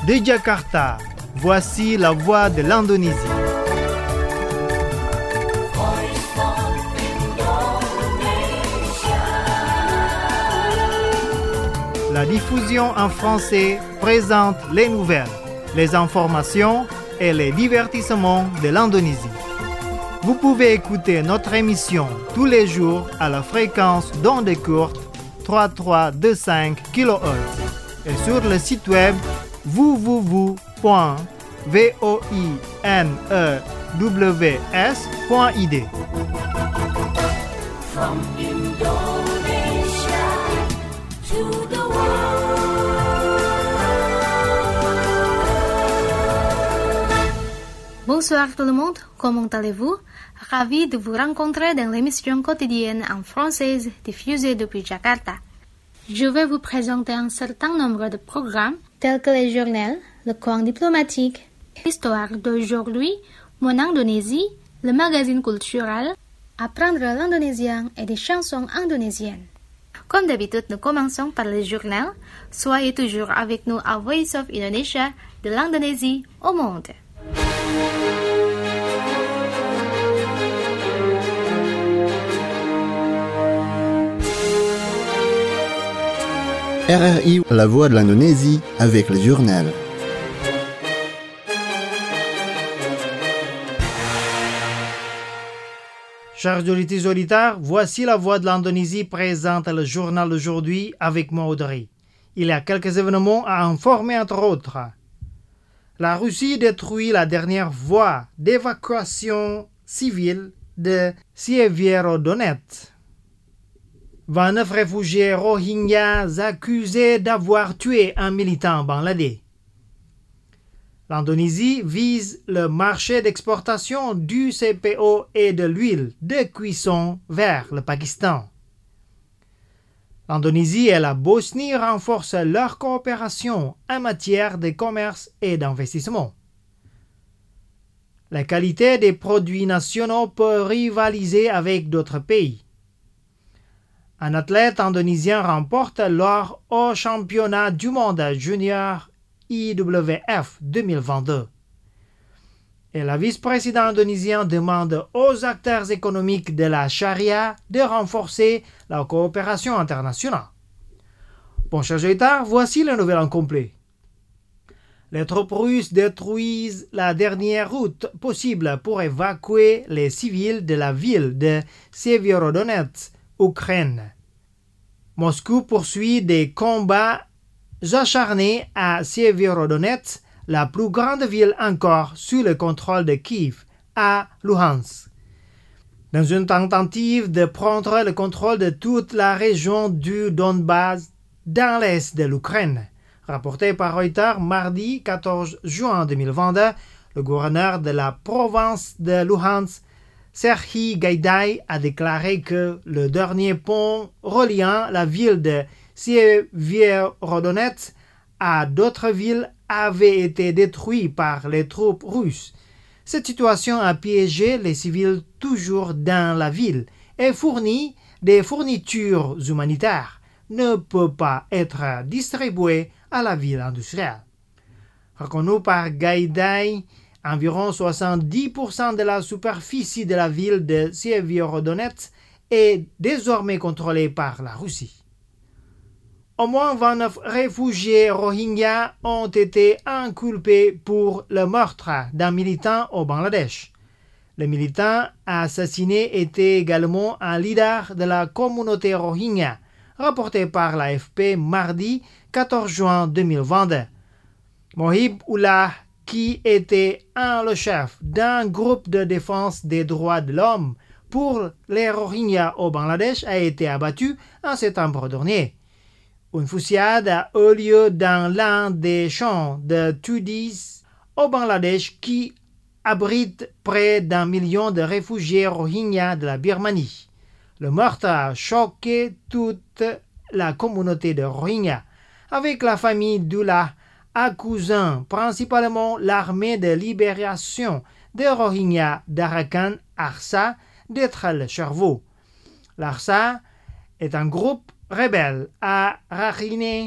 De Jakarta, voici la voix de l'Indonésie. La diffusion en français présente les nouvelles, les informations et les divertissements de l'Indonésie. Vous pouvez écouter notre émission tous les jours à la fréquence d'onde courte 3325 kHz et sur le site web www.voinews.id. From Indonesia to the Bonsoir tout le monde, comment allez-vous? Ravi de vous rencontrer dans l'émission quotidienne en française diffusée depuis Jakarta. Je vais vous présenter un certain nombre de programmes tels que les journaux, le coin diplomatique, l'histoire d'aujourd'hui, mon Indonésie, le magazine culturel, apprendre l'indonésien et des chansons indonésiennes. Comme d'habitude, nous commençons par le journal. Soyez toujours avec nous à Voice of Indonesia, de l'Indonésie au monde. RRI, la voix de l'Indonésie, avec le journal. Chers auditeurs, voici la voix de l'Indonésie présente le journal d'aujourd'hui avec moi Audrey. Il y a quelques événements à informer entre autres. La Russie détruit la dernière voie d'évacuation civile de Sievierodonetsk. 29 réfugiés rohingyas accusés d'avoir tué un militant bangladais. L'Indonésie vise le marché d'exportation du CPO et de l'huile de cuisson vers le Pakistan. L'Indonésie et la Bosnie renforcent leur coopération en matière de commerce et d'investissement. La qualité des produits nationaux peut rivaliser avec d'autres pays. Un athlète indonésien remporte l'or au championnat du monde junior IWF 2022. Et la vice-présidente indonésienne demande aux acteurs économiques de la charia de renforcer la coopération internationale. Bon, chers auditeurs, voici la nouvelle en complet. Les troupes russes détruisent la dernière route possible pour évacuer les civils de la ville de Sievierodonetsk, Ukraine. Moscou poursuit des combats acharnés à Sievierodonetsk, la plus grande ville encore sous le contrôle de Kiev, à Luhansk. Dans une tentative de prendre le contrôle de toute la région du Donbass dans l'est de l'Ukraine. Rapporté par Reuters mardi 14 juin 2022, le gouverneur de la province de Luhansk, Serhiy Gaidai, a déclaré que le dernier pont reliant la ville de Sievierodonetsk à d'autres villes avait été détruit par les troupes russes. Cette situation a piégé les civils toujours dans la ville et fournit des fournitures humanitaires ne peut pas être distribuées à la ville industrielle. Reconnu par Gaidai, environ 70% de la superficie de la ville de Sievierodonetsk est désormais contrôlée par la Russie. Au moins 29 réfugiés rohingyas ont été inculpés pour le meurtre d'un militant au Bangladesh. Le militant assassiné était également un leader de la communauté rohingya, rapporté par l'AFP mardi 14 juin 2022. Mohib Ullah, qui était le chef d'un groupe de défense des droits de l'homme pour les Rohingyas au Bangladesh, a été abattu en septembre dernier. Une fusillade a eu lieu dans l'un des champs de Tudis au Bangladesh qui abrite près d'1 million de réfugiés Rohingyas de la Birmanie. Le meurtre a choqué toute la communauté de Rohingyas, avec la famille d'Ullah accusant principalement l'armée de libération des Rohingyas d'Arakan Arsa d'être le cerveau. L'Arsa est un groupe rebelle à Rakhine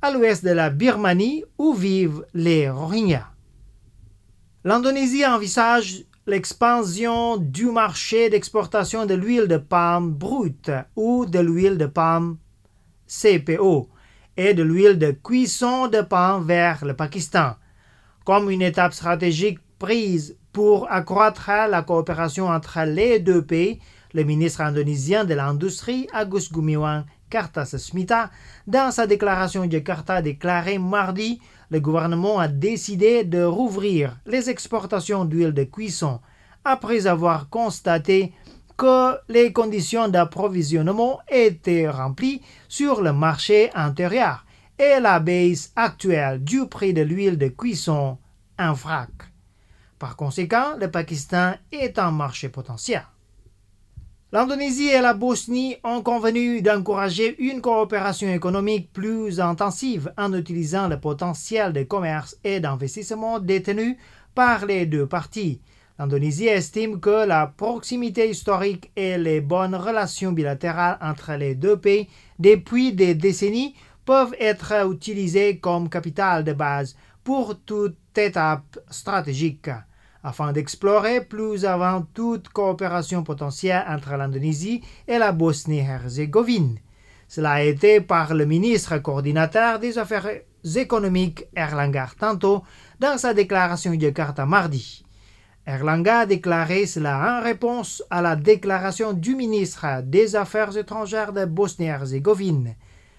à l'ouest de la Birmanie où vivent les Rohingyas. L'Indonésie envisage l'expansion du marché d'exportation de l'huile de palme brute ou de l'huile de palme CPO et de l'huile de cuisson de palme vers le Pakistan, comme une étape stratégique prise pour accroître la coopération entre les deux pays. Le ministre indonésien de l'Industrie, Agus Gumiwang Kartasasmita, dans sa déclaration Jakarta déclaré mardi, le gouvernement a décidé de rouvrir les exportations d'huile de cuisson après avoir constaté que les conditions d'approvisionnement étaient remplies sur le marché intérieur et la baisse actuelle du prix de l'huile de cuisson en vrac. Par conséquent, le Pakistan est un marché potentiel. L'Indonésie et la Bosnie ont convenu d'encourager une coopération économique plus intensive en utilisant le potentiel de commerce et d'investissement détenu par les deux parties. L'Indonésie estime que la proximité historique et les bonnes relations bilatérales entre les deux pays depuis des décennies peuvent être utilisées comme capital de base pour toute étape stratégique, afin d'explorer plus avant toute coopération potentielle entre l'Indonésie et la Bosnie-Herzégovine. Cela a été par le ministre coordinateur des Affaires économiques Erlangga Hartarto dans sa déclaration de Jakarta mardi. Erlangga a déclaré cela en réponse à la déclaration du ministre des Affaires étrangères de Bosnie-Herzégovine,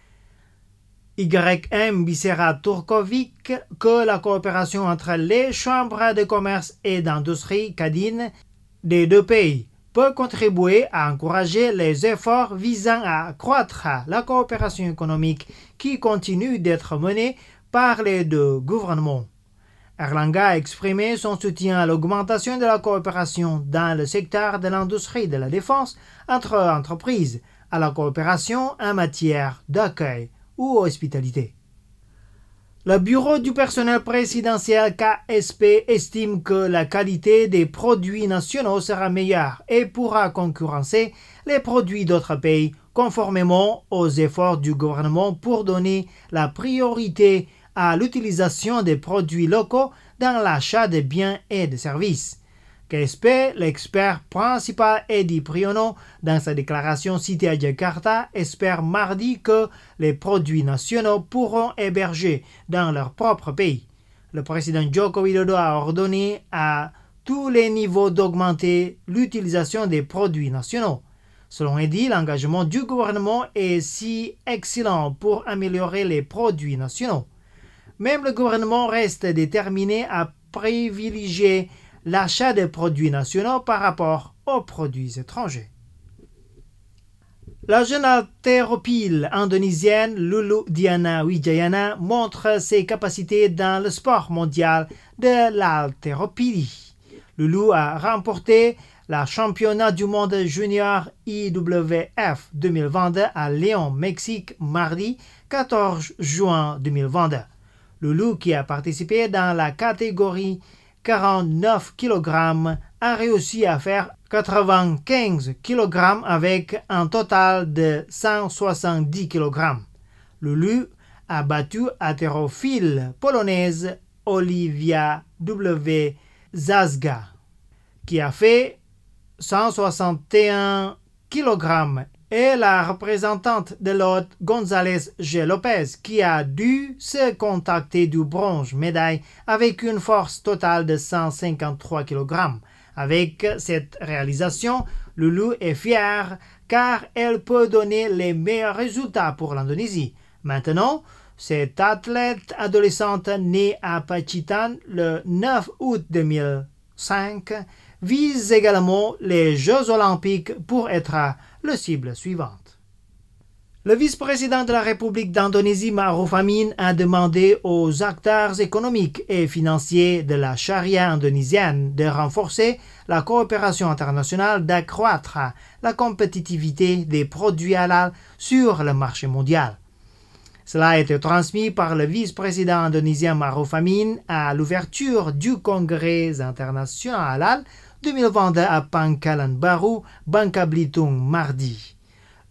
YM Bisera Turkovic, que la coopération entre les chambres de commerce et d'industrie Kadin des deux pays peut contribuer à encourager les efforts visant à accroître la coopération économique qui continue d'être menée par les deux gouvernements. Erlangga a exprimé son soutien à l'augmentation de la coopération dans le secteur de l'industrie de la défense entre entreprises, à la coopération en matière d'accueil ou hospitalité. Le bureau du personnel présidentiel KSP estime que la qualité des produits nationaux sera meilleure et pourra concurrencer les produits d'autres pays conformément aux efforts du gouvernement pour donner la priorité à l'utilisation des produits locaux dans l'achat de biens et de services. KSP, l'expert principal Edi Priyono, dans sa déclaration citée à Jakarta, espère mardi que les produits nationaux pourront héberger dans leur propre pays. Le président Joko Widodo a ordonné à tous les niveaux d'augmenter l'utilisation des produits nationaux. Selon Edi, l'engagement du gouvernement est si excellent pour améliorer les produits nationaux. Même le gouvernement reste déterminé à privilégier l'achat de produits nationaux par rapport aux produits étrangers. La jeune haltérophile indonésienne Lulu Diana Wijayana montre ses capacités dans le sport mondial de l'haltérophilie. Lulu a remporté le championnat du monde junior IWF 2022 à Léon, Mexique, mardi 14 juin 2022. Lulu, qui a participé dans la catégorie 49 kg, a réussi à faire 95 kg avec un total de 170 kg. Lulu a battu haltérophile polonaise Olivia W. Zazga, qui a fait 161 kg, et la représentante de l'hôte González G. Lopez, qui a dû se contacter du bronze médaille avec une force totale de 153 kg. Avec cette réalisation, Lulu est fière car elle peut donner les meilleurs résultats pour l'Indonésie. Maintenant, cette athlète adolescente née à Pacitan le 9 août 2005 vise également les Jeux olympiques pour être la cible suivante. Le vice-président de la République d'Indonésie, Ma'ruf Amin, a demandé aux acteurs économiques et financiers de la charia indonésienne de renforcer la coopération internationale, d'accroître la compétitivité des produits halal sur le marché mondial. Cela a été transmis par le vice-président indonésien Ma'ruf Amin à l'ouverture du Congrès international halal 2022 à Pangkalan Baru, Bangka Belitung, mardi.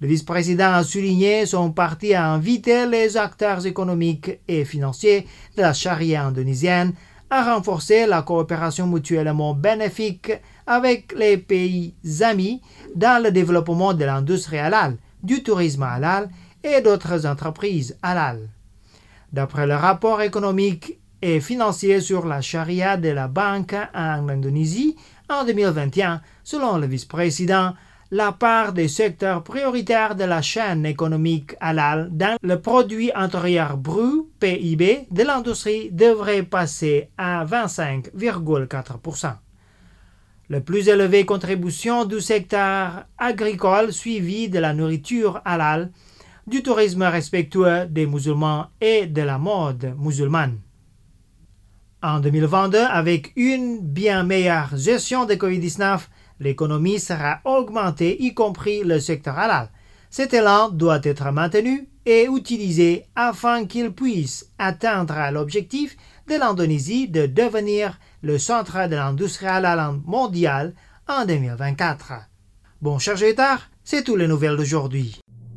Le vice-président a souligné son parti a invité les acteurs économiques et financiers de la charia indonésienne à renforcer la coopération mutuellement bénéfique avec les pays amis dans le développement de l'industrie halal, du tourisme halal et d'autres entreprises halal. D'après le rapport économique et financier sur la charia de la banque en Indonésie en 2021, selon le vice-président, la part des secteurs prioritaires de la chaîne économique halal dans le produit intérieur brut PIB de l'industrie devrait passer à 25,4%. La plus élevée contribution du secteur agricole suivi de la nourriture halal, du tourisme respectueux des musulmans et de la mode musulmane. En 2022, avec une bien meilleure gestion de Covid-19, l'économie sera augmentée, y compris le secteur halal. Cet élan doit être maintenu et utilisé afin qu'il puisse atteindre l'objectif de l'Indonésie de devenir le centre de l'industrie halal mondiale en 2024. Bon, chers auditeurs, c'est toutes les nouvelles d'aujourd'hui.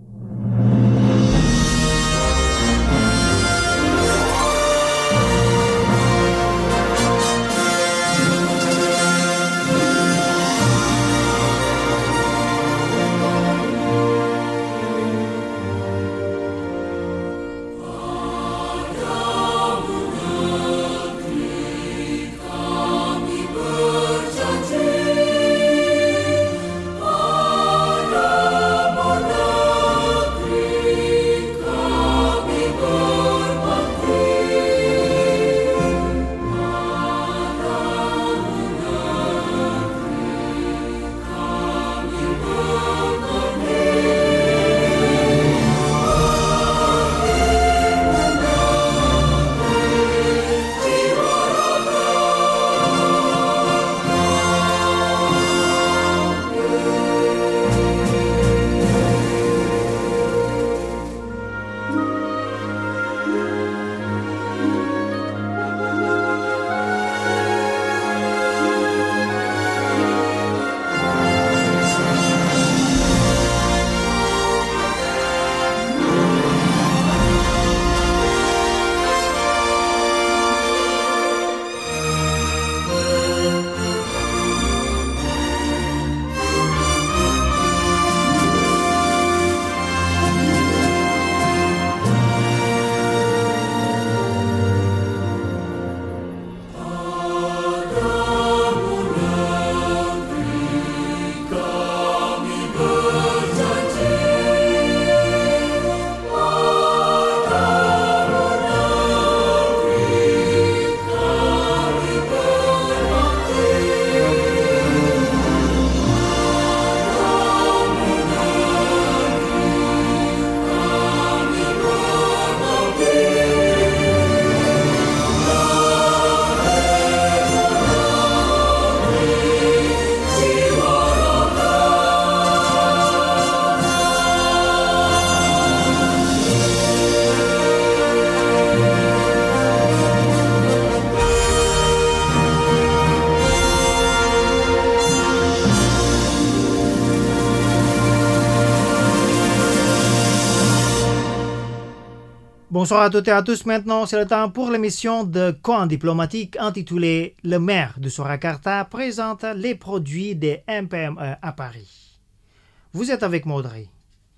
Bonsoir à toutes et à tous. Maintenant, c'est le temps pour l'émission de Coin diplomatique intitulée « Le maire de Surakarta présente les produits des MPME à Paris ». Vous êtes avec Maudrey.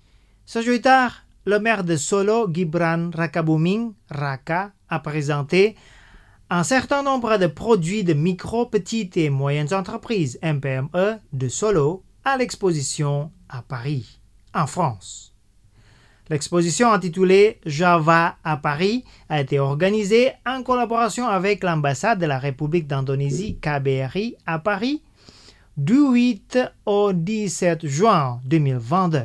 Ce jeudi tard, le maire de Solo, Gibran Rakabuming Raka, a présenté un certain nombre de produits de micro, petites et moyennes entreprises MPME de Solo à l'exposition à Paris, en France. L'exposition intitulée Java à Paris a été organisée en collaboration avec l'ambassade de la République d'Indonésie KBRI à Paris du 8 au 17 juin 2022.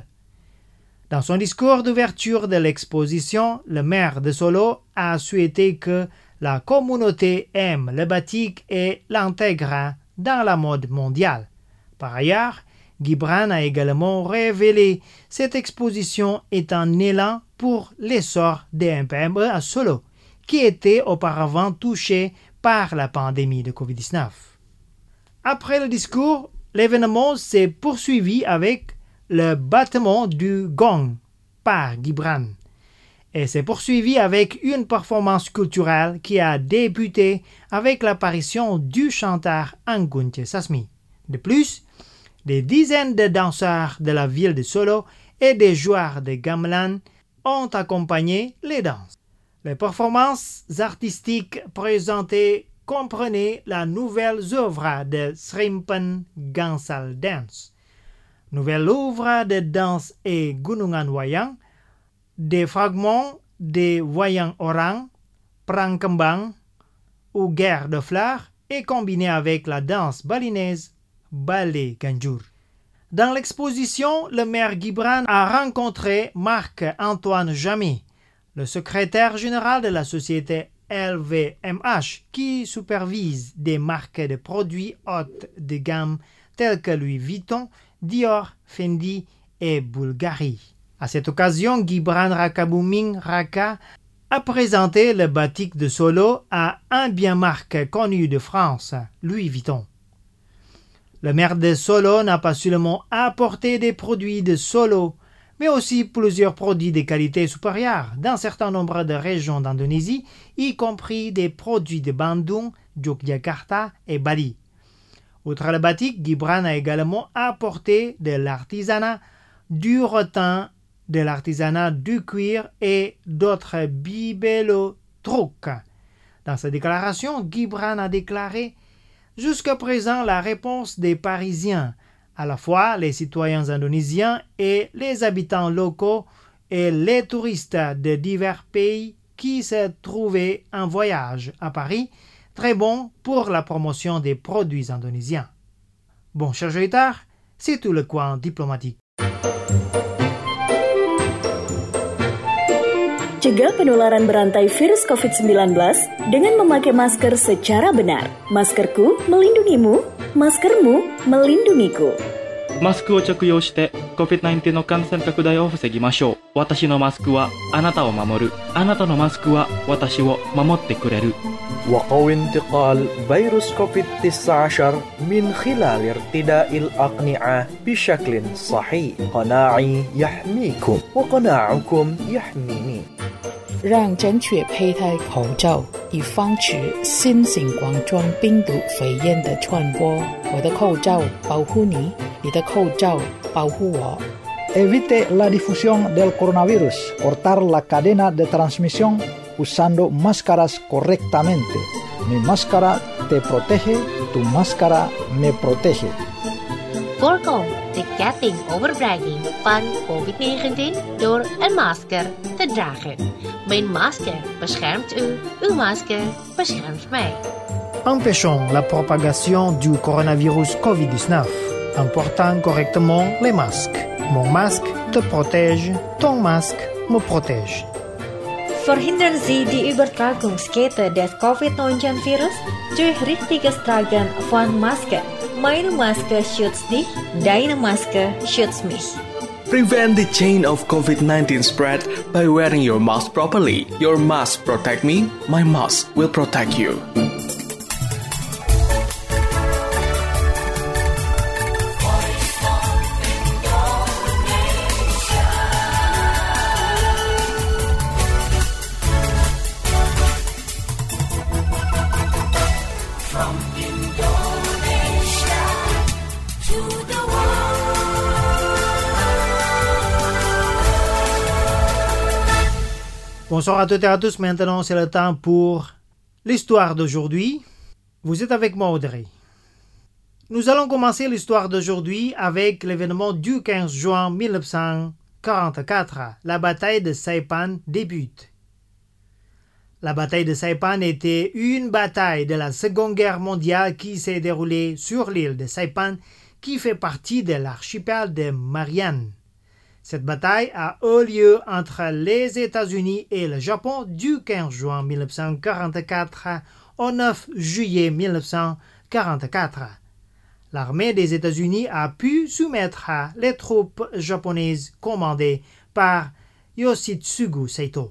Dans son discours d'ouverture de l'exposition, le maire de Solo a souhaité que la communauté aime le batik et l'intègre dans la mode mondiale. Par ailleurs, Gibran a également révélé cette exposition est un élan pour l'essor des MPME à Solo, qui étaient auparavant touchés par la pandémie de Covid-19. Après le discours, l'événement s'est poursuivi avec le battement du gong par Gibran et s'est poursuivi avec une performance culturelle qui a débuté avec l'apparition du chanteur Anggun Sasmi. De plus, des dizaines de danseurs de la ville de Solo et des joueurs de gamelan ont accompagné les danses. Les performances artistiques présentées comprenaient la nouvelle œuvre de Srimpan Gansal Dance, nouvelle œuvre de danse et Gunungan Wayang, des fragments de Wayang Orang, Perang Kembang ou Guerre de fleurs et combinés avec la danse balinaise Ballet Ganjur. Dans l'exposition, le maire Gibran a rencontré Marc-Antoine Jamy, le secrétaire général de la société LVMH, qui supervise des marques de produits haute de gamme tels que Louis Vuitton, Dior, Fendi et Bulgari. À cette occasion, Gibran Rakabuming Raka a présenté le batik de Solo à un bien marque connu de France, Louis Vuitton. Le maire de Solo n'a pas seulement apporté des produits de Solo, mais aussi plusieurs produits de qualité supérieure dans un certain nombre de régions d'Indonésie, y compris des produits de Bandung, Yogyakarta et Bali. Outre le batik, Gibran a également apporté de l'artisanat, du rotin, de l'artisanat du cuir et d'autres bibelots trucs. Dans sa déclaration, Gibran a déclaré « Jusqu'à présent, la réponse des Parisiens, à la fois les citoyens indonésiens et les habitants locaux et les touristes de divers pays qui se trouvaient en voyage à Paris, très bon pour la promotion des produits indonésiens. » Bon, chers auditeurs, c'est tout le coin diplomatique. Cegah penularan berantai virus COVID-19 dengan memakai masker secara benar. Maskerku melindungimu, maskermu melindungiku. マスクを着用して COVID-19 の感染拡大を防ぎましょう。私のマスクはあなたを守る。あなたのマスクは私を守ってくれる。 وقو انتقال فيروس كوفيد-19 من خلال ارتداء الأقنعة بشكل صحيح. قناعي يحميكم وقناعكم يحميني. 让正确佩戴口罩，以防止新型冠状病毒肺炎的传播。我的口罩保护你，你的口罩保护我。 Evite la difusión del coronavirus. Cortar la cadena de transmisión usando máscaras correctamente. Mi máscara te protege, tu máscara me protege. Voorkom de ketting overbrenging van COVID-19 door een masker te dragen. Mijn masker beschermt u, uw masker beschermt mij. Empêchons la propagation du coronavirus COVID-19 en portant correctement les masques. Mon masque te protège, ton masque me protège. Verhindern Sie die Übertragungskette des Covid-19-Virus durch richtiges Tragen von Maske. Meine Maske schützt dich, deine Maske schützt mich. Prevent the chain of COVID-19 spread by wearing your mask properly. Your mask protect me, my mask will protect you. Bonsoir à toutes et à tous, maintenant c'est le temps pour l'histoire d'aujourd'hui. Vous êtes avec moi Audrey. Nous allons commencer l'histoire d'aujourd'hui avec l'événement du 15 juin 1944. La bataille de Saipan débute. La bataille de Saipan était une bataille de la Seconde Guerre mondiale qui s'est déroulée sur l'île de Saipan qui fait partie de l'archipel de Marianne. Cette bataille a eu lieu entre les États-Unis et le Japon du 15 juin 1944 au 9 juillet 1944. L'armée des États-Unis a pu soumettre les troupes japonaises commandées par Yoshitsugu Saito.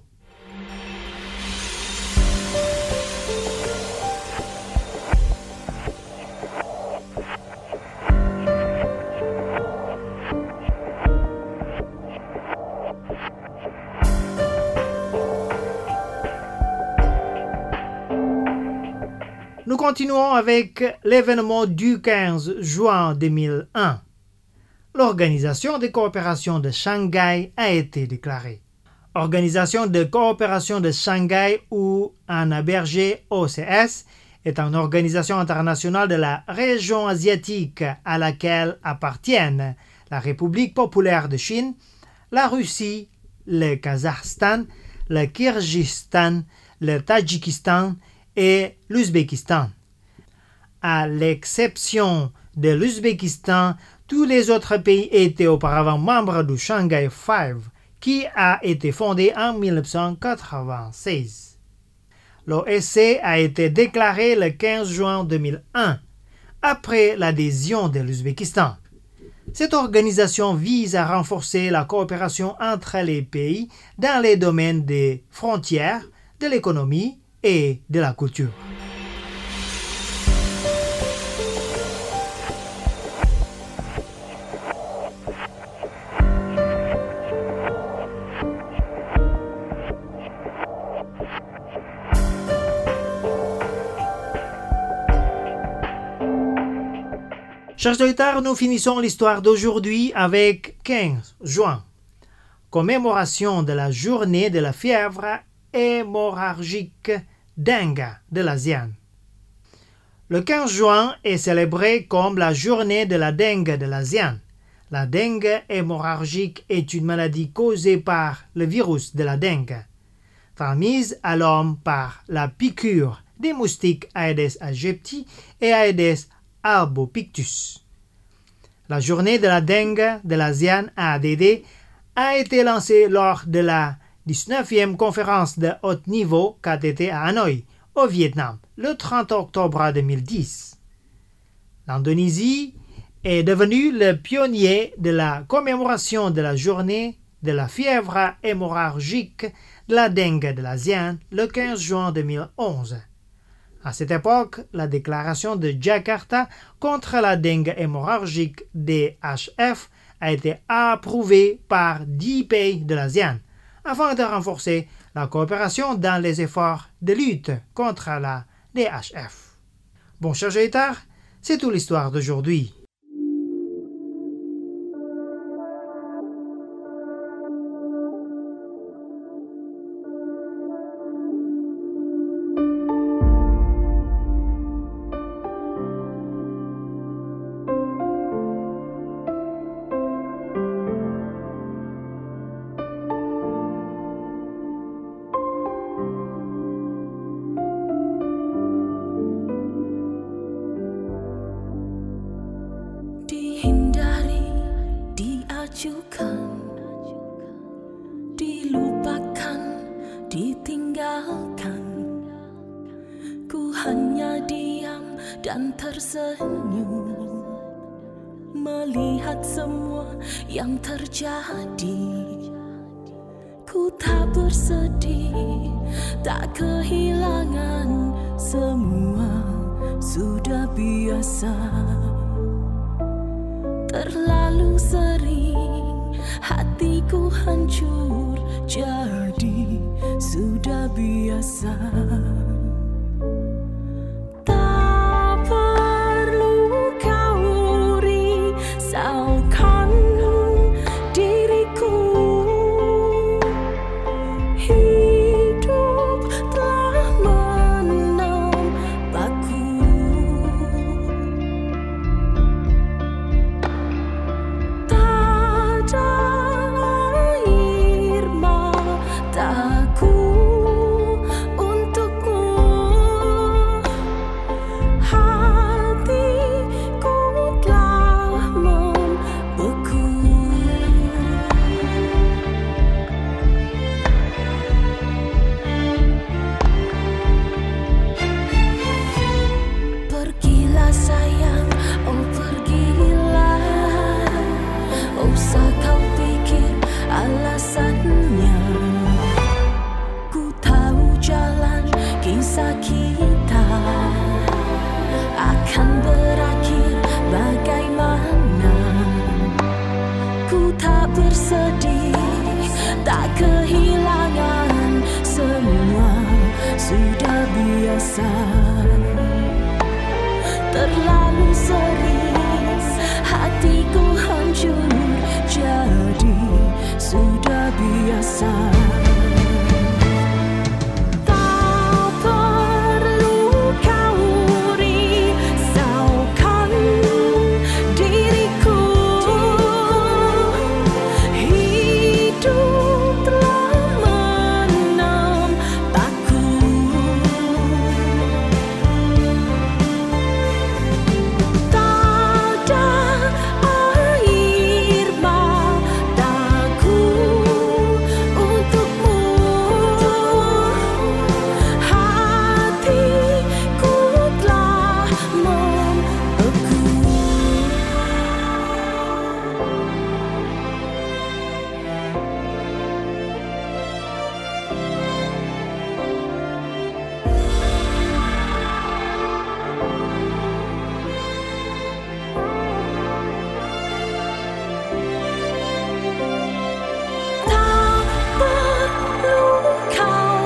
continuons avec l'événement du 15 juin 2001. L'Organisation de coopération de Shanghai a été déclarée. Organisation de coopération de Shanghai ou en abrégé OCS est une organisation internationale de la région asiatique à laquelle appartiennent la République populaire de Chine, la Russie, le Kazakhstan, le Kirghizistan, le Tadjikistan et l'Ouzbékistan. À l'exception de l'Ouzbékistan, tous les autres pays étaient auparavant membres du Shanghai Five, qui a été fondé en 1996. L'OSC a été déclaré le 15 juin 2001, après l'adhésion de l'Ouzbékistan. Cette organisation vise à renforcer la coopération entre les pays dans les domaines des frontières, de l'économie et de la culture. Chers auditeurs, nous finissons l'histoire d'aujourd'hui avec 15 juin, commémoration de la journée de la fièvre hémorragique dengue de l'ASEAN. Le 15 juin est célébré comme la journée de la dengue de l'ASEAN. La dengue hémorragique est une maladie causée par le virus de la dengue, transmise à l'homme par la piqûre des moustiques Aedes aegypti et Aedes albopictus. La journée de la dengue de l'ASEAN ADD a été lancée lors de la 19e conférence de haut niveau KTT à Hanoï, au Vietnam, le 30 octobre 2010. L'Indonésie est devenue le pionnier de la commémoration de la journée de la fièvre hémorragique de la dengue de l'ASEAN le 15 juin 2011. À cette époque, la déclaration de Jakarta contre la dengue hémorragique DHF a été approuvée par 10 pays de l'ASEAN afin de renforcer la coopération dans les efforts de lutte contre la DHF. Bon, chers auditeurs, c'est toute l'histoire d'aujourd'hui. Dilupakan, ditinggalkan, ku hanya diam dan tersenyum melihat semua yang terjadi. Ku tak bersedih, tak kehilangan, semua sudah biasa. Terlalu sering hatiku hancur, jadi sudah biasa. Tak perlu kau risaukan diriku, hidup telah menambahku. Tak ada air mataku untukmu, hatiku telah membeku. Pergilah sayang, oh pergilah, usah kau pikir alasannya. Ku tahu jalan kisah kita akan berakhir bagaimana. Ku tak bersedih, tak kehilangan, semua sudah biasa. biasa. Tak perlu kau risaukan diriku, hidup telah menampakku. Tak ada air mataku untukmu, hatiku telah membeku. Tak perlu kau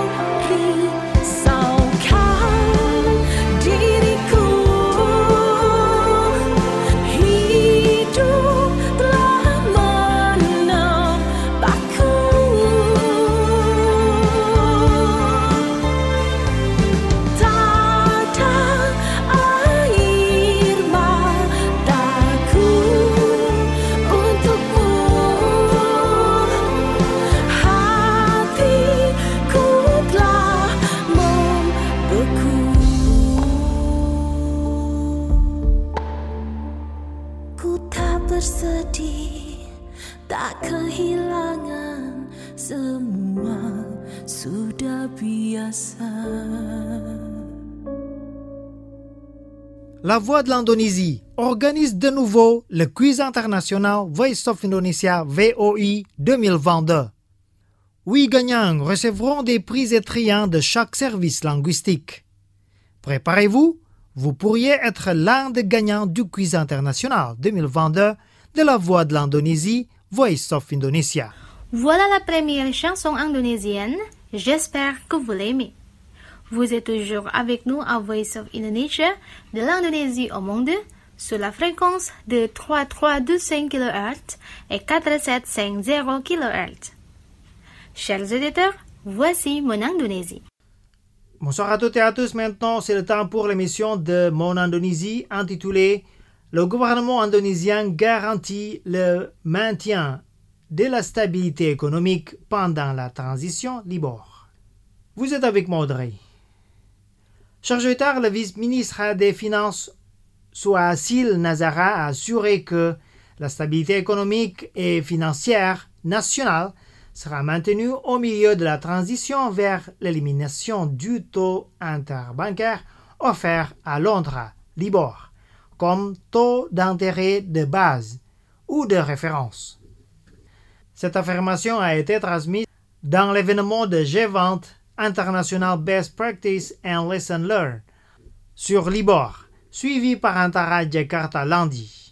risaukan diriku, hidup telah menampakku. Tak ada air mataku untukmu, hatiku telah membeku. Ku tak bersedih, tak kehilangan, semua sudah biasa. La Voix de l'Indonésie organise de nouveau le quiz international Voice of Indonesia VOI 2022. 8 gagnants recevront des prix étriens de chaque service linguistique. Préparez-vous, vous pourriez être l'un des gagnants du quiz international 2022 de La Voix de l'Indonésie Voice of Indonesia. Voilà la première chanson indonésienne. J'espère que vous l'aimez. Vous êtes toujours avec nous à Voice of Indonesia, de l'Indonésie au monde, sur la fréquence de 3325 kHz et 4750 kHz. Chers auditeurs, voici mon Indonésie. Bonsoir à toutes et à tous. Maintenant, c'est le temps pour l'émission de Mon Indonésie intitulée « Le gouvernement indonésien garantit le maintien de la stabilité économique pendant la transition Libor ». Vous êtes avec moi, Audrey. Chargé tard, le vice-ministre des Finances, Suhasil Nazara, a assuré que la stabilité économique et financière nationale sera maintenue au milieu de la transition vers l'élimination du taux interbancaire offert à Londres, Libor, comme taux d'intérêt de base ou de référence. Cette affirmation a été transmise dans l'événement de G20 International Best Practice and Lesson Learned sur Libor, suivi par Antara Jakarta lundi.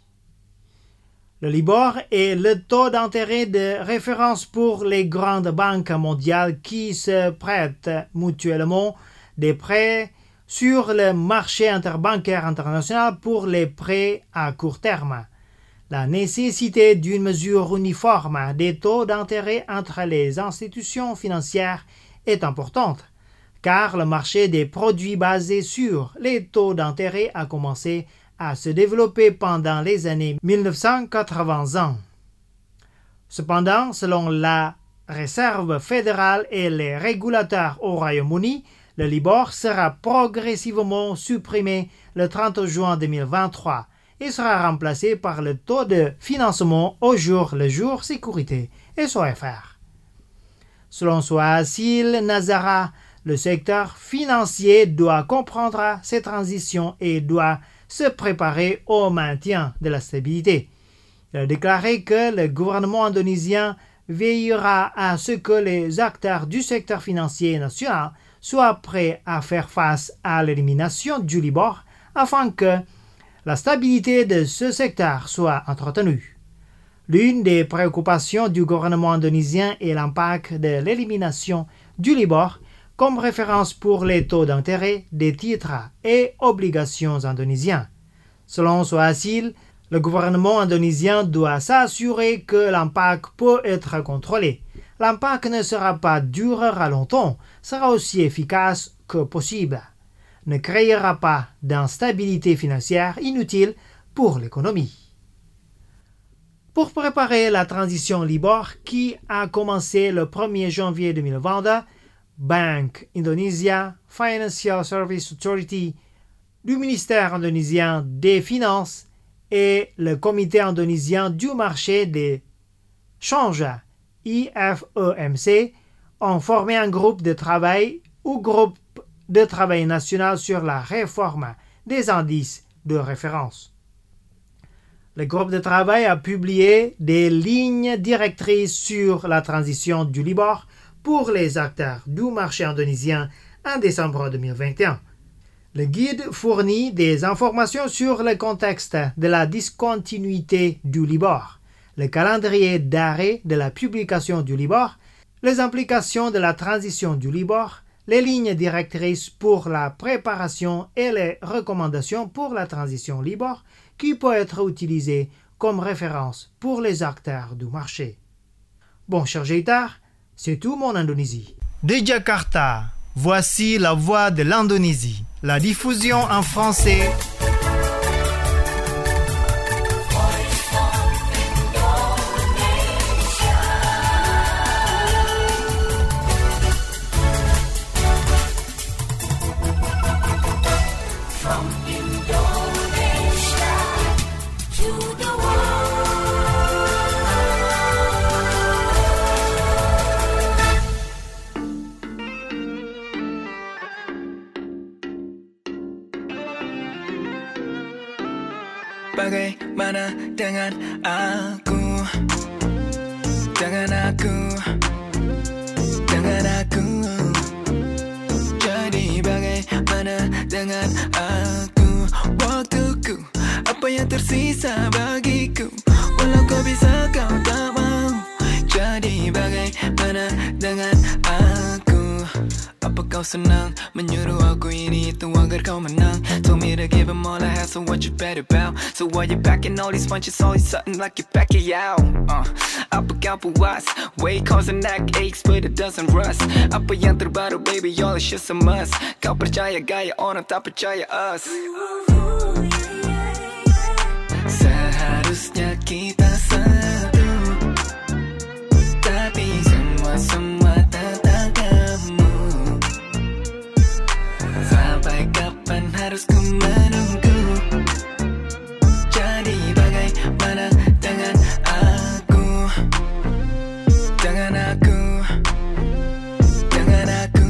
Le Libor est le taux d'intérêt de référence pour les grandes banques mondiales qui se prêtent mutuellement des prêts sur le marché interbancaire international pour les prêts à court terme. La nécessité d'une mesure uniforme des taux d'intérêt entre les institutions financières est importante, car le marché des produits basés sur les taux d'intérêt a commencé à se développer pendant les années 1980. Cependant, selon la Réserve fédérale et les régulateurs au Royaume-Uni, le Libor sera progressivement supprimé le 30 juin 2023 et sera remplacé par le taux de financement au jour le jour sécurité SOFR. Selon Suhasil Nazara, le secteur financier doit comprendre ces transitions et doit se préparer au maintien de la stabilité. Il a déclaré que le gouvernement indonésien veillera à ce que les acteurs du secteur financier national soient prêts à faire face à l'élimination du Libor afin que la stabilité de ce secteur soit entretenue. L'une des préoccupations du gouvernement indonésien est l'impact de l'élimination du Libor comme référence pour les taux d'intérêt des titres et obligations indonésiens. Selon Suhasil, le gouvernement indonésien doit s'assurer que l'impact peut être contrôlé l'impact ne sera pas durera longtemps, sera aussi efficace que possible, ne créera pas d'instabilité financière inutile pour l'économie. Pour préparer la transition Libor qui a commencé le 1er janvier 2022, Bank Indonesia Financial Service Authority du ministère indonésien des Finances et le Comité indonésien du marché des changes IFEMC ont formé un groupe de travail ou groupe de travail national sur la réforme des indices de référence. Le groupe de travail a publié des lignes directrices sur la transition du Libor pour les acteurs du marché indonésien en décembre 2021. Le guide fournit des informations sur le contexte de la discontinuité du Libor, le calendrier d'arrêt de la publication du Libor, les implications de la transition du Libor, les lignes directrices pour la préparation et les recommandations pour la transition Libor qui peut être utilisée comme référence pour les acteurs du marché. Bon, cher Jaitar, c'est tout mon Indonésie. De Jakarta, voici la voix de l'Indonésie, la diffusion en français. Bagaimana dengan aku? Dengan aku, dengan aku. Jadi bagaimana dengan aku? Waktuku, apa yang tersisa bagiku? Walau kau bisa kau tak mau. Jadi bagaimana dengan aku? Apa kau senang menyuruh aku ini itu agar kau menang? Told me to give him all I have, so what you better about? So why you packing all these punches, always something like you pack it out? Apa kau puas? Weight causing neck aches but it doesn't rust. Apa yang terbaru baby, all is just a must. Kau percaya gaya orang tak percaya us. Seharusnya kita satu, tapi semua tentang kamu. Sampai kapan harus ku menunggu? Jadi bagaimana dengan aku? Dengan aku, dengan aku.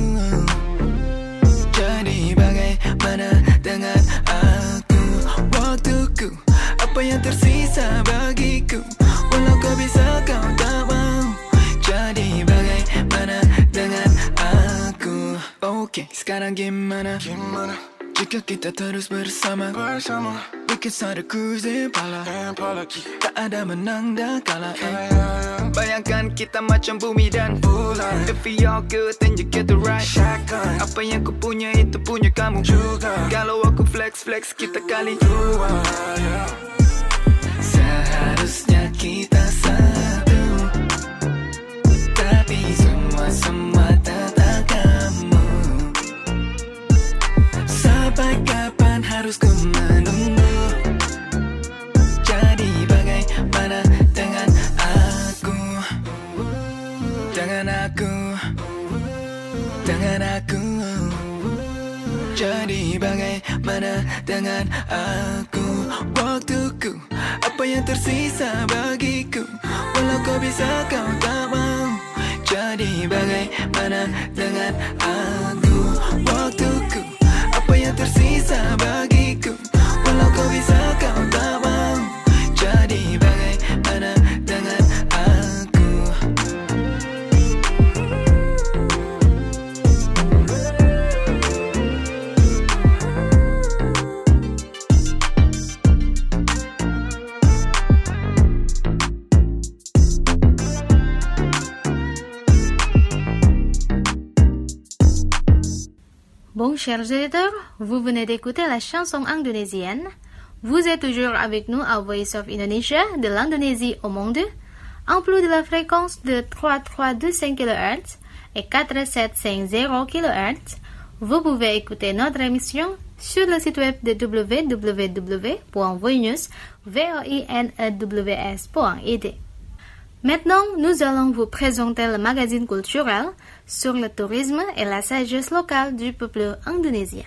Jadi bagaimana dengan aku? Waktuku, apa yang tersisa bagiku? Walau kau bisa kau tak mau. Jadi bagaimana dengan aku? Oke, sekarang gimana? Jika kita terus bersama bikin satu cruise Impala tak ada menang dan kalah. Bayangkan kita macam bumi dan bulan. If we all good then you get the right. Apa yang ku punya itu punya kamu juga. Kalau aku flex kita kali dua. Seharusnya kita satu, tapi semua tentang kamu. Sampai kapan harus ku menunggu? Jadi bagaimana dengan aku? Dengan aku, dengan aku. Jadi bagaimana dengan aku? Waktuku, apa yang tersisa bagiku? Walau kau bisa kau tak mau. Jadi bagaimana dengan aku? Waktuku, apa yang tersisa bagiku? Walau kau bisa kau tak mau. Jadi bagaimana dengan aku? Bon, chers auditeurs, vous venez d'écouter la chanson indonésienne. Vous êtes toujours avec nous à Voice of Indonesia, de l'Indonésie au monde. En plus de la fréquence de 3325 kHz et 4750 kHz, vous pouvez écouter notre émission sur le site web de www.voinews.id. Maintenant, nous allons vous présenter le magazine culturel sur le tourisme et la sagesse locale du peuple indonésien.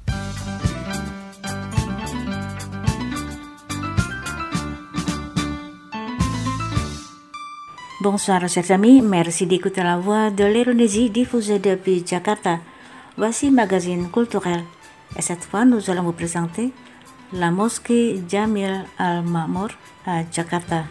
Bonsoir chers amis, merci d'écouter la voix de l'Indonésie diffusée depuis Jakarta. Voici magazine culturel. Et cette fois, nous allons vous présenter la mosquée Jamil Al-Ma'mur à Jakarta.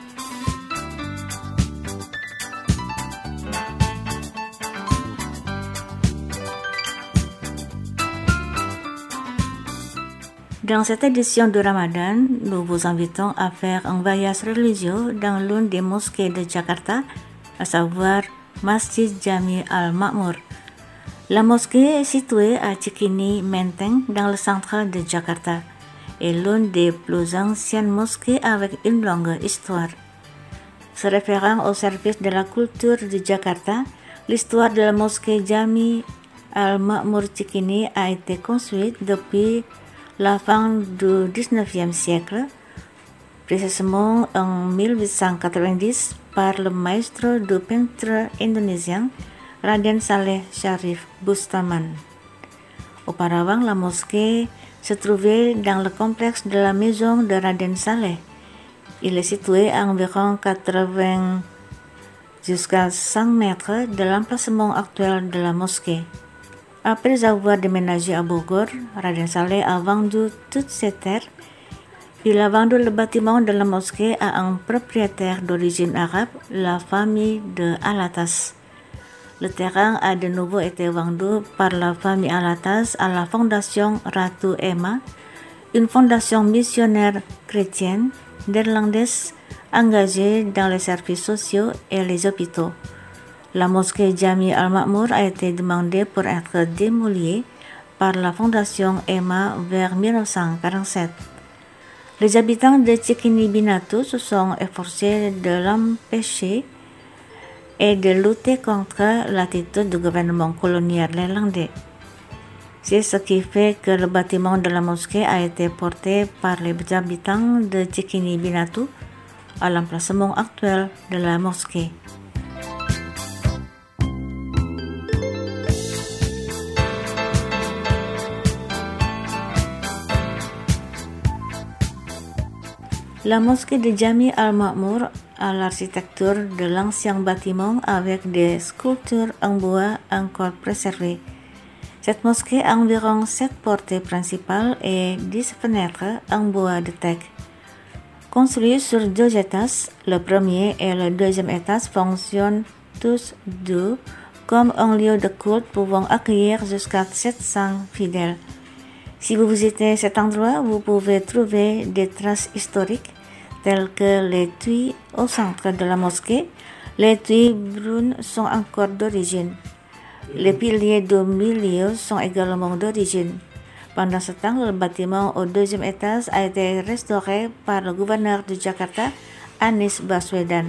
Dans cette édition de Ramadan, nous vous invitons à faire un voyage religieux dans l'une des mosquées de Jakarta, à savoir Masjid Jami Al-Ma'mur. La mosquée est située à Cikini, Menteng, dans le centre de Jakarta, et l'une des plus anciennes mosquées avec une longue histoire. Se référant au service de la culture de Jakarta, l'histoire de la mosquée Jami Al-Ma'mur Cikini a été construite depuis la fin du 19e siècle, précisément en 1890 par le maître du peintre indonésien Raden Saleh Sharif Bustaman. Auparavant, la mosquée se trouvait dans le complexe de la maison de Raden Saleh. Il est situé à environ 80 jusqu'à 100 mètres de l'emplacement actuel de la mosquée. Après avoir déménagé à Bogor, Raden Saleh a vendu toutes ses terres. Il a vendu le bâtiment de la mosquée à un propriétaire d'origine arabe, la famille de Alatas. Le terrain a de nouveau été vendu par la famille Alatas à la fondation Ratu Emma, une fondation missionnaire chrétienne néerlandaise engagée dans les services sociaux et les hôpitaux. La mosquée Jami Al-Ma'mur a été demandée pour être démolie par la fondation Emma vers 1947. Les habitants de Cikini Binatu se sont efforcés de l'empêcher et de lutter contre l'attitude du gouvernement colonial néerlandais. C'est ce qui fait que le bâtiment de la mosquée a été porté par les habitants de Cikini Binatu à l'emplacement actuel de la mosquée. La mosquée de Jami Al-Ma'mur a l'architecture de l'ancien bâtiment avec des sculptures en bois encore préservées. Cette mosquée a environ 7 portes principales et 10 fenêtres en bois de teck. Construit sur 2 étages, le premier et le deuxième étage fonctionnent tous deux comme un lieu de culte pouvant accueillir jusqu'à 700 fidèles. Si vous visitez cet endroit, vous pouvez trouver des traces historiques telles que les tuiles au centre de la mosquée. Les tuiles brunes sont encore d'origine. Les piliers du milieu sont également d'origine. Pendant ce temps, le bâtiment au deuxième étage a été restauré par le gouverneur de Jakarta, Anies Baswedan.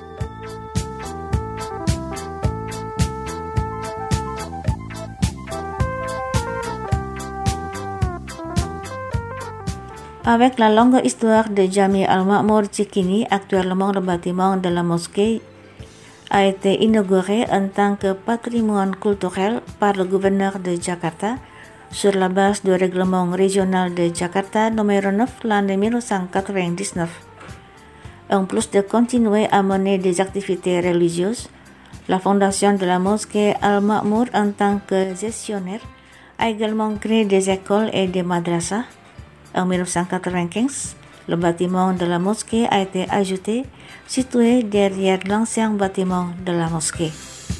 Avec la longue histoire de Jami Al-Ma'mur Cikini, actuellement le bâtiment de la mosquée a été inauguré en tant que patrimoine culturel par le gouverneur de Jakarta sur la base du règlement régional de Jakarta numéro 9 l'année 1999. En plus de continuer à mener des activités religieuses, la fondation de la mosquée Al-Ma'mur en tant que gestionnaire a également créé des écoles et des madrasas. En 1995, le bâtiment de la mosquée a été ajouté, situé derrière l'ancien bâtiment de la mosquée.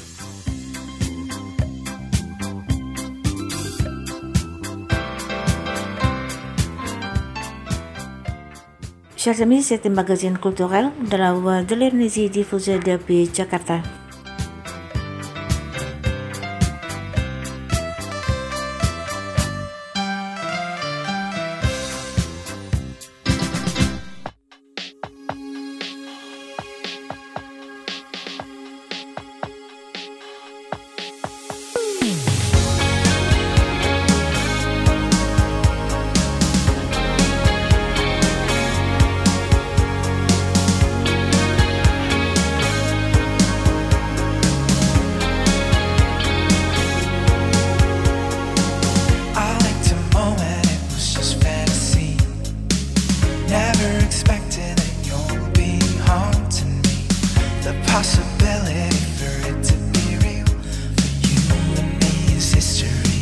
Chers amis, c'était un magazine culturel de la Voix de l'Indonésie diffusé depuis Jakarta. possibility for it to be real. For you and me is history.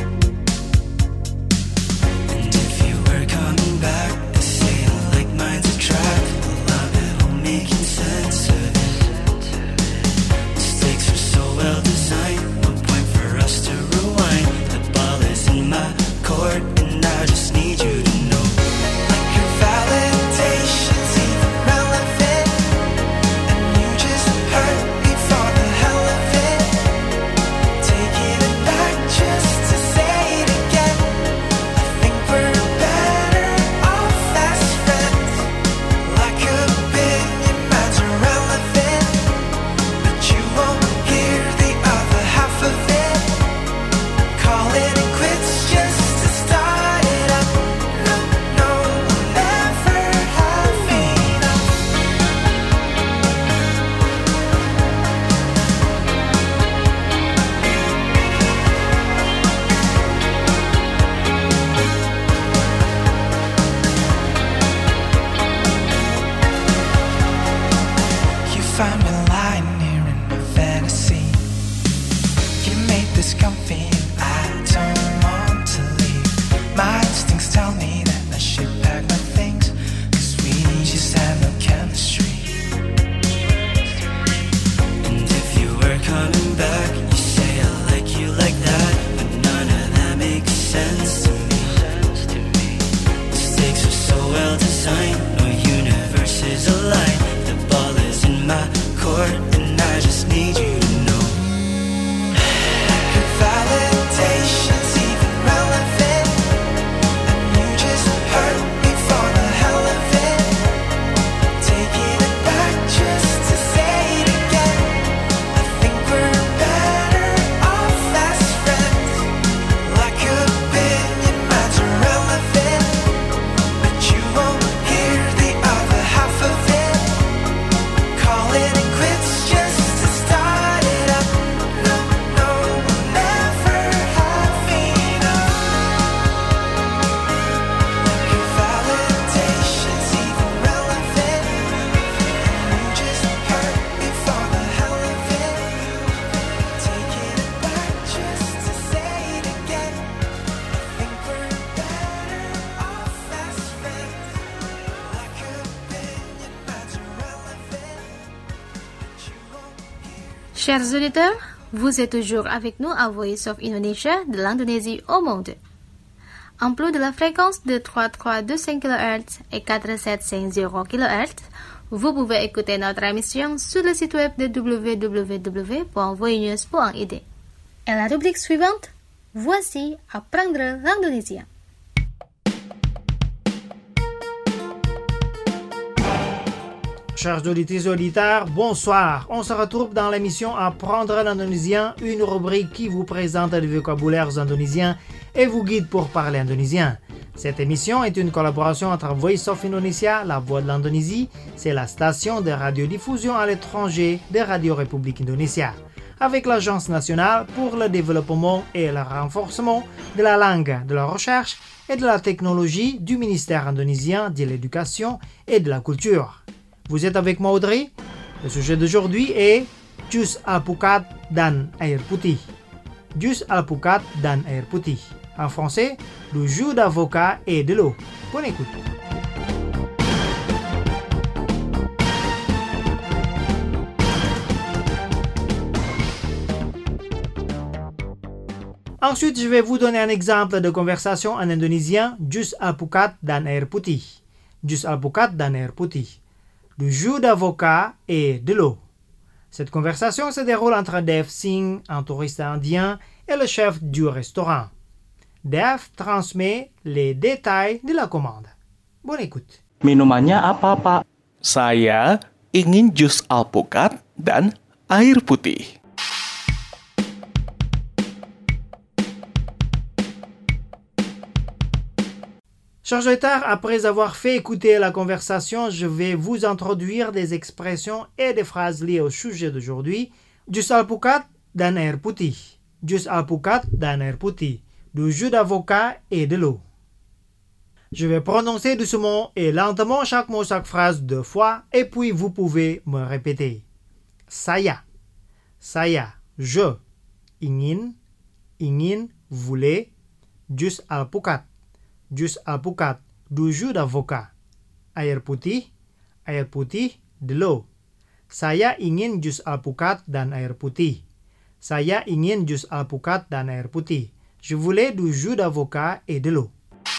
And if you were coming back, they say like minds attract. A lot of it all making sense of it. Mistakes are so well designed, no point for us to rewind. The ball is in my court and I just need you to know. Like your validation's even relevant, and you just hurt me for the hell of it. Taking it back just to say it again. I think we're better off as friends. Like a billion miles irrelevant, but you won't hear the other half of it. Call it a quits just to start it up. No, no, we'll never have enough. You find me lying here in my fantasy. You made this comfy and I don't want to leave. My instincts tell me that I should pack my things, 'cause we just have no chemistry. And if you were coming back, you say I like you like that, but none of that makes sense to me. Mistakes are so well designed, no universe is aligned. The ball is in my court and I just need you to know. Your validation's even relevant, and you just hurt me for the hell of it. Taking it back just to say it again. I think we're better off as friends. Like a billion miles irrelevant, but you won't hear the other half of it. Call it a quits just to start it up. No, no, we'll never have enough. Your validation's even relevant, and you just hurt me for the hell of it. Taking it back just to say it again. I think we're better off as friends. Like a billion miles irrelevant, but you won't hear. Chers auditeurs, vous êtes toujours avec nous à Voice of Indonesia de l'Indonésie au monde. En plus de la fréquence de 3325 kHz et 4750 kHz, vous pouvez écouter notre émission sur le site web de www.voinews.id. Et la rubrique suivante, voici Apprendre l'Indonésien. Chers auditeurs et auditeurs, bonsoir. On se retrouve dans l'émission Apprendre l'indonésien, une rubrique qui vous présente des vocabulaires indonésiens et vous guide pour parler indonésien. Cette émission est une collaboration entre Voice of Indonesia, la voix de l'Indonésie, c'est la station de radiodiffusion à l'étranger de Radio République Indonésia, avec l'Agence nationale pour le développement et le renforcement de la langue, de la recherche et de la technologie du ministère indonésien de l'Éducation et de la Culture. Vous êtes avec moi Audrey. Le sujet d'aujourd'hui est jus alpukat dan air putih. Jus alpukat dan air putih. En français, le jus d'avocat et de l'eau. Bonne écoute. Ensuite, je vais vous donner un exemple de conversation en indonésien, jus alpukat dan air putih. Jus alpukat dan air putih. Le jus d'avocat et de l'eau. Cette conversation se déroule entre Dev Singh, un touriste indien, et le chef du restaurant. Dev transmet les détails de la commande. Bonne écoute. Minumannya apa, Pak? Saya ingin jus alpukat dan air putih. Chers auditeurs, après avoir fait écouter la conversation, je vais vous introduire des expressions et des phrases liées au sujet d'aujourd'hui. Jus alpukat dan air putih. Jus alpukat dan air putih. Du jus d'avocat et de l'eau. Je vais prononcer doucement et lentement chaque mot, chaque phrase 2 fois, et puis vous pouvez me répéter. saya. Saya, je. Ingin, voulez. Jus alpukat. Jus alpukat, 2 jus d'avocat. Air putih, de l'eau. Saya ingin jus alpukat dan air putih. Saya ingin jus alpukat dan air putih. Je voulais du jus d'avocat et de l'eau.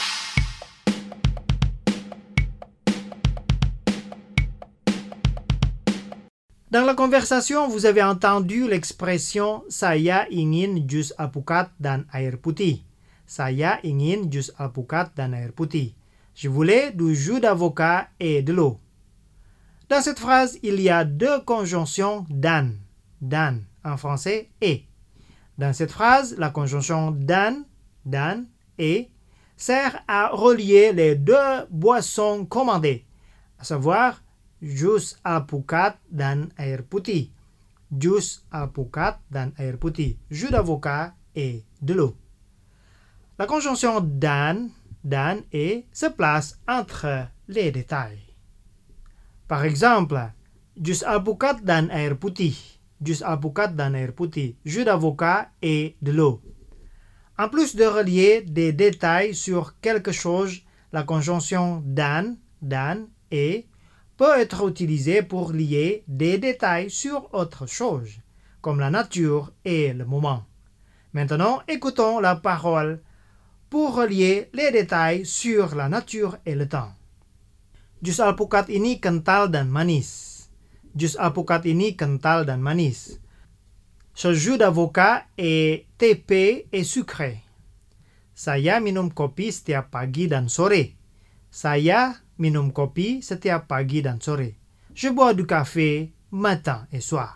Dans la conversation, vous avez entendu l'expression saya ingin jus alpukat dan air putih. Saya ingin jus alpukat dan air putih. Je voulais du jus d'avocat et de l'eau. Dans cette phrase, il y a 2 conjonctions dan. Dan, en français, et. Dans cette phrase, la conjonction dan, et, sert à relier les 2 boissons commandées, à savoir jus alpukat dan air putih. Jus alpukat dan air putih. Jus d'avocat et de l'eau. La conjonction dan et se place entre les détails. Par exemple, jus alpukat dan air putih. Jus alpukat dan air putih. Jus d'avocat et de l'eau. En plus de relier des détails sur quelque chose, la conjonction dan et peut être utilisée pour lier des détails sur autre chose, comme la nature et le moment. Maintenant, écoutons la parole pour relier les détails sur la nature et le temps. Jus alpukat ini kental dan manis. Jus alpukat ini kental dan manis. Ce jus d'avocat est épais et sucré. Saya minum kopi setiap pagi dan sore. Saya minum kopi setiap pagi dan sore. Je bois du café matin et soir.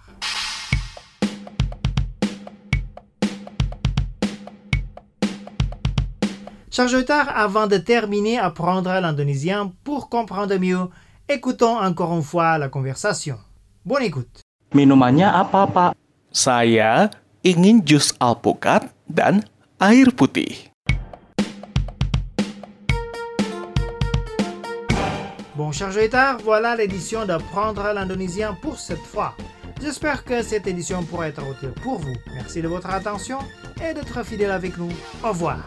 Chers auditeurs, avant de terminer à apprendre l'indonésien pour comprendre mieux, écoutons encore une fois la conversation. Bonne écoute. Minumannya apa, Pak? Saya ingin jus alpukat dan air putih. Bon, chers auditeurs, voilà l'édition d'apprendre l'indonésien pour cette fois. J'espère que cette édition pourra être utile pour vous. Merci de votre attention et d'être fidèle avec nous. Au revoir.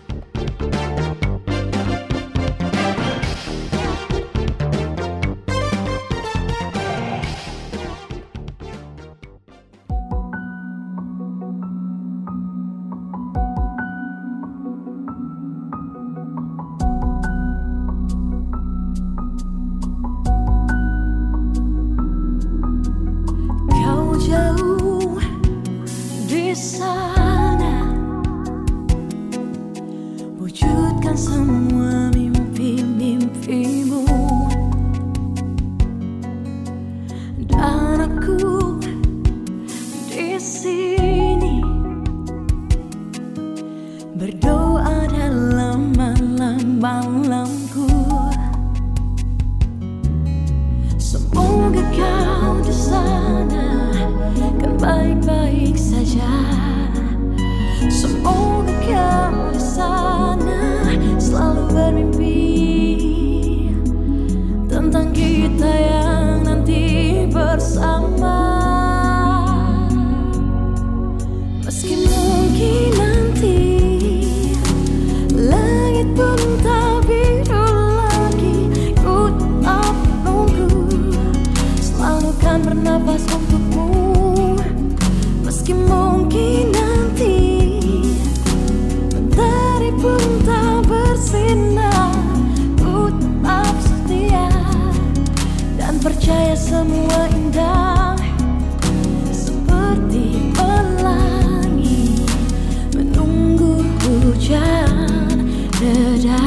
Percaya semua indah seperti pelangi menunggu hujan reda.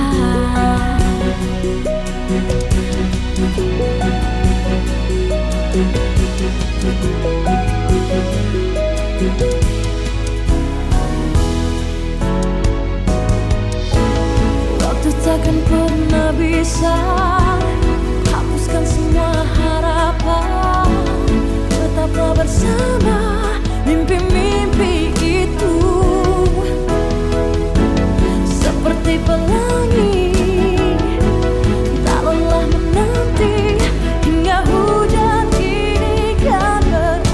Waktu takkan pernah bisa hapuskan semua harapan, tetaplah bersama mimpi-mimpi itu seperti pelangi, tak lelah menanti hingga hujan ini kan berakhir.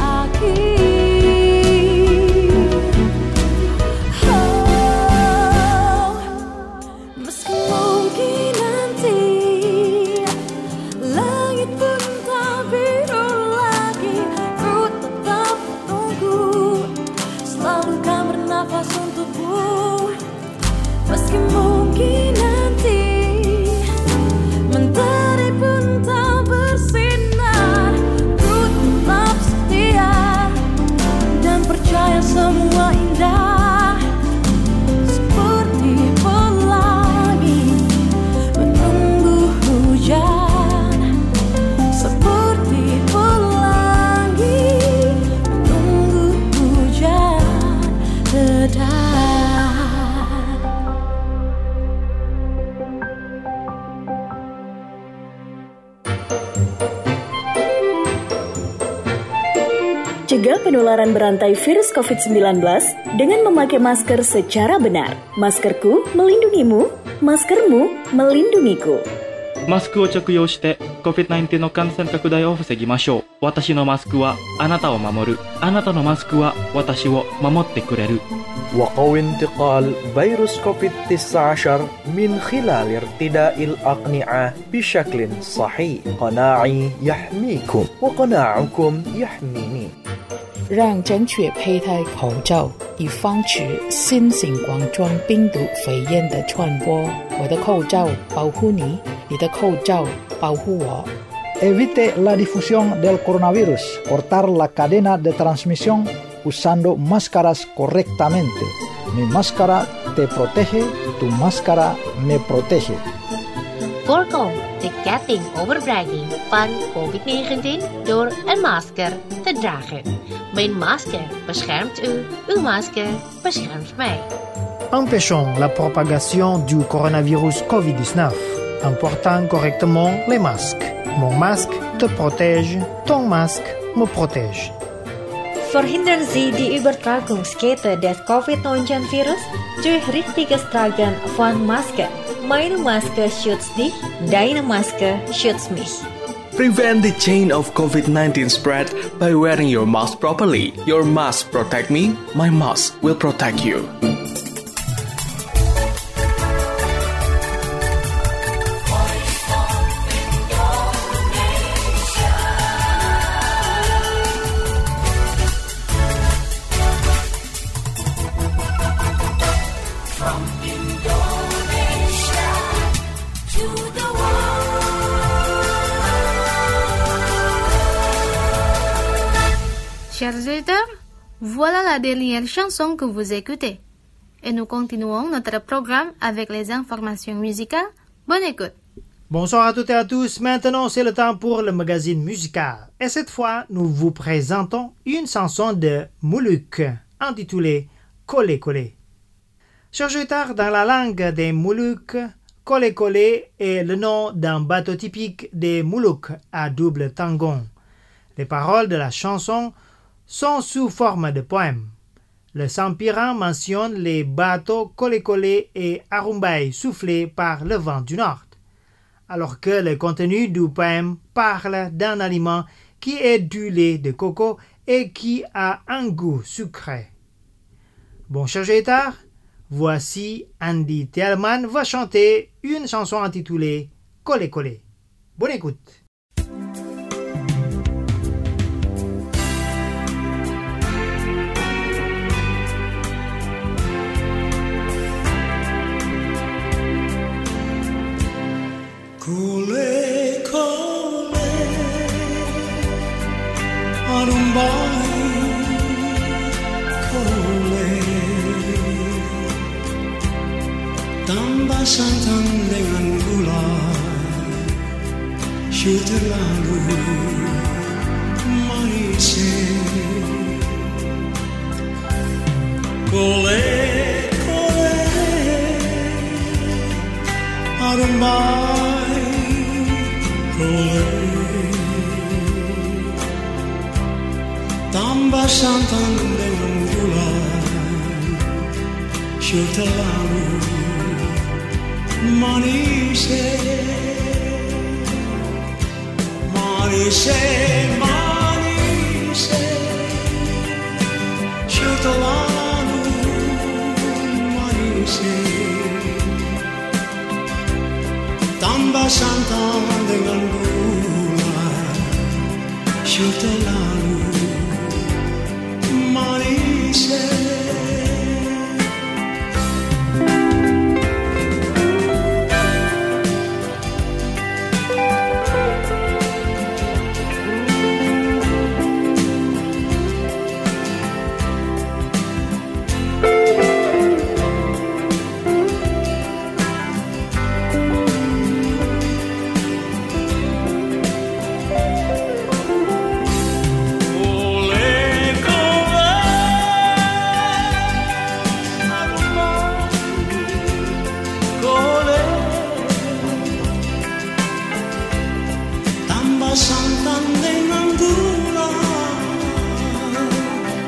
Cegah penularan berantai virus COVID-19 dengan memakai masker secara benar. Maskerku melindungimu, maskermu melindungiku. マスクを着用して COVID-19 の感染拡大を防ぎましょう。私のマスクはあなたを守る。あなたのマスクは私を守ってくれる。 وقوي انتقال فيروس كوفيد-19 من خلال ارتداء الأقنعة بشكل صحيح. قناعي يحميكم وقناعكم يحميني. 让正确佩戴口罩，以防止新型冠状病毒肺炎的传播。我的口罩保护你，你的口罩保护我。 Evite la difusión del coronavirus. Cortar la cadena de transmisión usando máscaras correctamente. Mi máscara te protege, tu máscara me protege. Voorkom de ketting overbragging van COVID-19 door een masker te dragen. Mijn masker beschermt u, uw masker beschermt mij. Empêchons la propagation du coronavirus COVID-19 en portant correctement les masques. Mon masque te protège, ton masque me protège. Verhindern Sie die Übertragungskette des Covid-19-Virus durch richtiges Tragen von Masken. Meine Maske schützt dich, deine Maske schützt mich. Prevent the chain of COVID-19 spread by wearing your mask properly. Your mask protect me, my mask will protect you. Chers auditeurs, voilà la dernière chanson que vous écoutez. Et nous continuons notre programme avec les informations musicales. Bonne écoute. Bonsoir à toutes et à tous. Maintenant, c'est le temps pour le magazine musical. Et cette fois, nous vous présentons une chanson de Moulouk intitulée Collé Collé. Chers auditeurs, dans la langue des Moulouk, Collé Collé est le nom d'un bateau typique des Moulouk à double tangon. Les paroles de la chanson sont sous forme de poèmes. Le Saint-Piran mentionne les bateaux collés et arumbai soufflés par le vent du nord, alors que le contenu du poème parle d'un aliment qui est du lait de coco et qui a un goût sucré. Bon, chers auditeurs, voici Andy Thelman va chanter une chanson intitulée Collé Collé. Bonne écoute. Collé, collé, arumbai, collé, tambah santan dengan gula, syut lalu manis. Collé, collé, arumbai. Tambah santan dengan gula, syut lalu manis, manis, manis, syut lalu manis. Tambah santan dengan gula, syut lalu manis.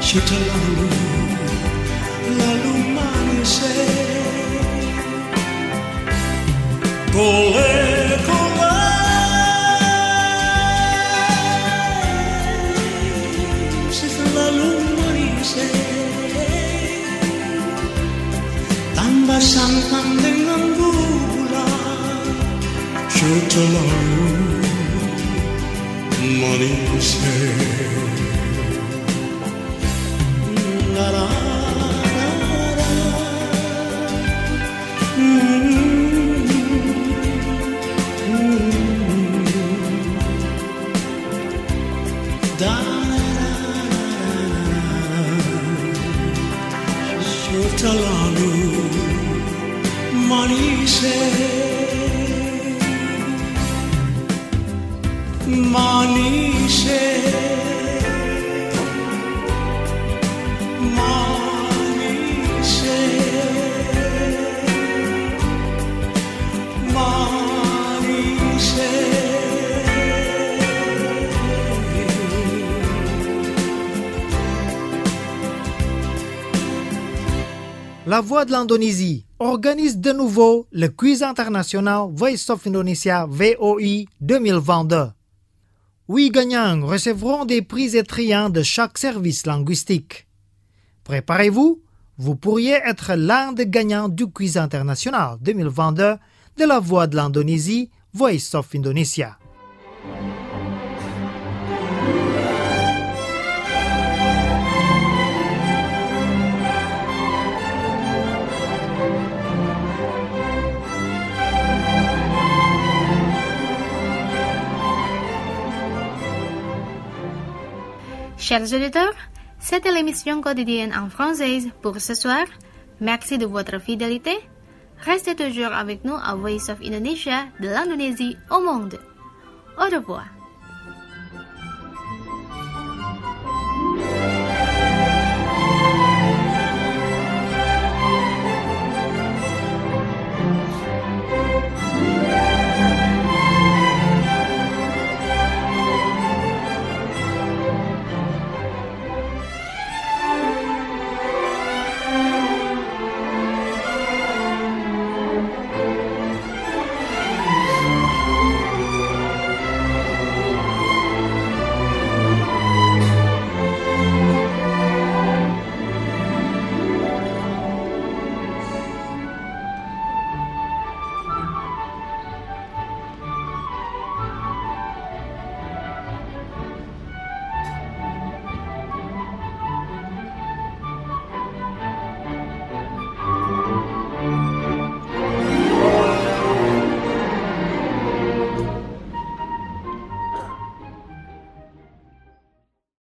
Syuta lalu manis. Kole selalu manis. Tambah santan dengan gula. Syuta lalu manis. La la la la. Da da Syuta lalu manis. Manis. La Voix de l'Indonésie organise de nouveau le quiz international Voice of Indonesia VOI 2022. 8 gagnants recevront des prix étriens de chaque service linguistique. Préparez-vous, vous pourriez être l'un des gagnants du quiz international 2022 de la Voix de l'Indonésie Voice of Indonesia. Chers auditeurs, c'était l'émission quotidienne en française pour ce soir. Merci de votre fidélité. Restez toujours avec nous à Voice of Indonesia de l'Indonésie au monde. Au revoir.